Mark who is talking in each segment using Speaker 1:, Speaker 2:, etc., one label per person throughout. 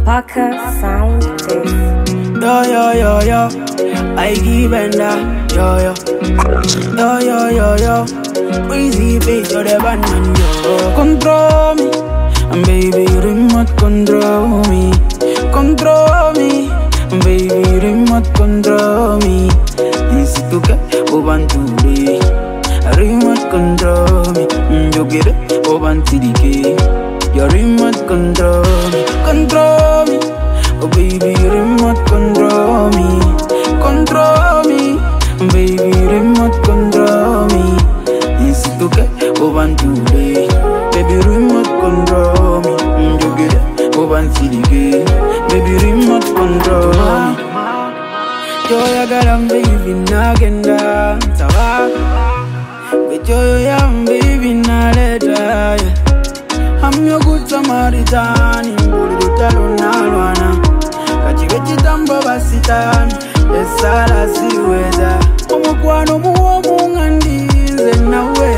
Speaker 1: Parker Sound Taste.
Speaker 2: Yo, yo, yo, yo, I give and that, yo, yo, yo, yo, yo, yo, easy face, you're the bad man, yo. Control me, and baby, remote control me. Control me, and baby, remote control me. Easy to get over today. Remote control me, you get it over to the key. Your remote control me, control me. Oh baby, remote control me. Control me, baby, remote control me. Easy to get over today. Baby, remote control me. You get it over to the key. Baby, remote control me. Yo, ya got baby, nagenda, tawa. But yo, baby, na leta. I'm your good Samaritan. Imbulu na lwana. Kachivechi tambo basitan. Esala siweza. Omukwano muomu ngandize nawe.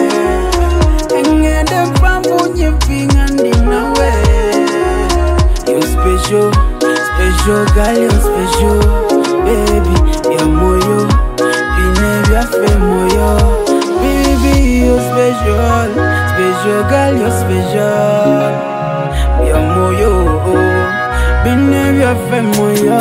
Speaker 2: Engende pambu nyepi ngandi nawe. You special, special girl, you special. Baby, you're moyo. Binevya fe moyo. Baby, you're special, special girl, you're special. You're moyo, binevya fe moyo.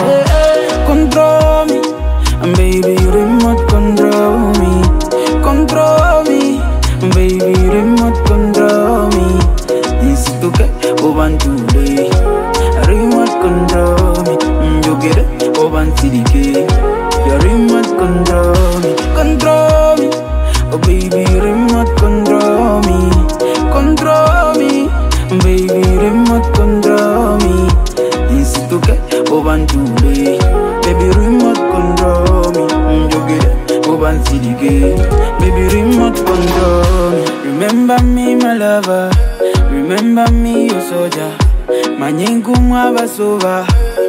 Speaker 2: Control me, and baby, remote control me. Control me, and baby, remote control me. Easy to get over today. Remote control me, you get it over to the key. Your remote control me, control me. Oh baby, remote control me. Control me, baby, remote control me. Easy to get over today. Baby, remote control me. You get it over to the key. Baby, remote control me. Remember me, my lover. Remember me, your soldier. Manyengu mwabasova.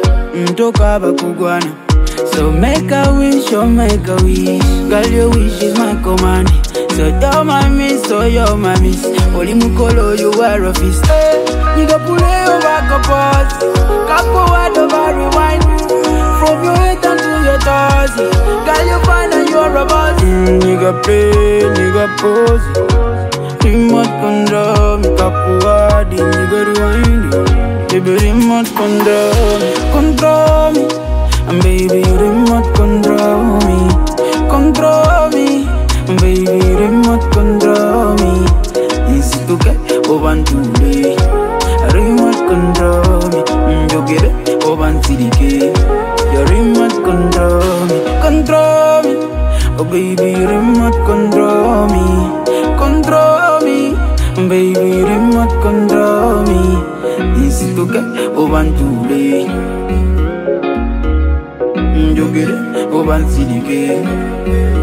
Speaker 2: Mtoka bakugwana. So make a wish, oh make a wish. Girl, your wish is my command. So you're my miss, so you're my miss. Oli mukolo, you are a fist. Nigga pull it over, go pause. Couple word over, rewind. From your head down to your toes. Girl, you find and you're a boss. Nigga play, nigga pose. Remote control me, couple word, nigga rewind. Baby, remote control me, control me. And baby, remote control me. Control me, baby, remote control me. Easy to get over today. Remote control me. You get it over to the key. Your remote control me. Control me. Oh baby, remote control me. Control me, baby, remote control me. Easy to get over today. You get it over to the key.